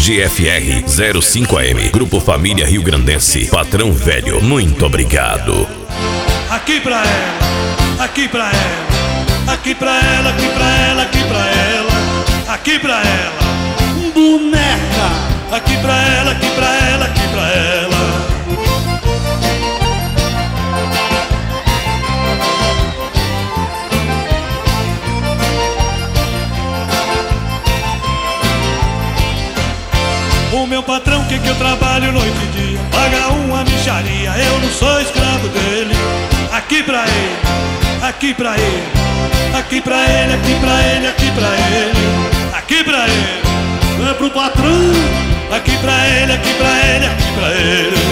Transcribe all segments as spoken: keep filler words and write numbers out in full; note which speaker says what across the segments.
Speaker 1: G F R zero cinco A M, Grupo Família Rio Grandense, patrão velho, muito obrigado.
Speaker 2: Aqui pra ela, aqui pra ela, aqui pra ela, aqui pra ela, aqui pra ela, aqui pra ela, boneca. Aqui pra ela, aqui pra ela, aqui pra ela. O meu patrão quer que eu trabalho noite e dia, paga uma mixaria, eu não sou escravo dele. Aqui pra ele, aqui pra ele, aqui pra ele, aqui pra ele, aqui pra ele, aqui pra ele, é pro patrão. Aqui pra ele, aqui pra ele, aqui pra ele.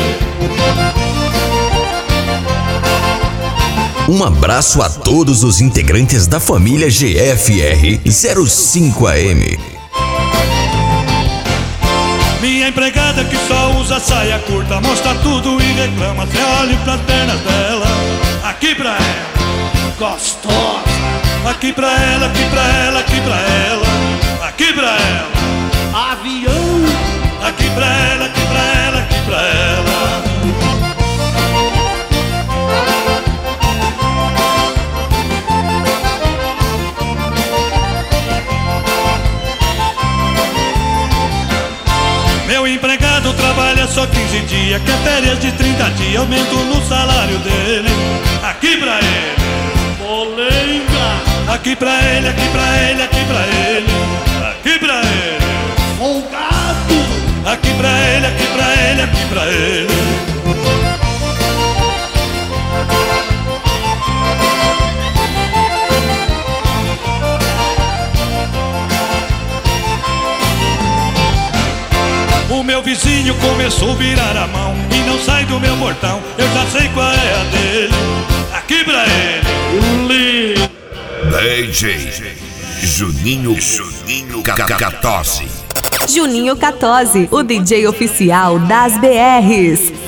Speaker 1: Um abraço a todos os integrantes da família G F R zero cinco A M.
Speaker 2: Minha empregada que só usa saia curta, mostra tudo e reclama, cê olha pras pernas dela. Aqui pra ela, gostosa. Aqui pra ela, aqui pra ela, aqui pra ela, aqui pra ela, avião. Aqui pra ela, aqui pra ela, aqui pra ela. Meu empregado trabalha só quinze dias, quer férias de trinta dias, aumento no salário dele. Aqui pra ele, bolenga. Aqui pra ele, aqui pra ele, aqui pra ele, aqui pra ele, folgado. Aqui pra ele, aqui pra ele, aqui pra ele. O meu vizinho começou a virar a mão e não sai do meu portão, eu já sei qual é a dele. Aqui pra ele, Lee.
Speaker 1: D J Juninho Juninho quatorze.
Speaker 3: Juninho quatorze, o D J oficial das B Rs.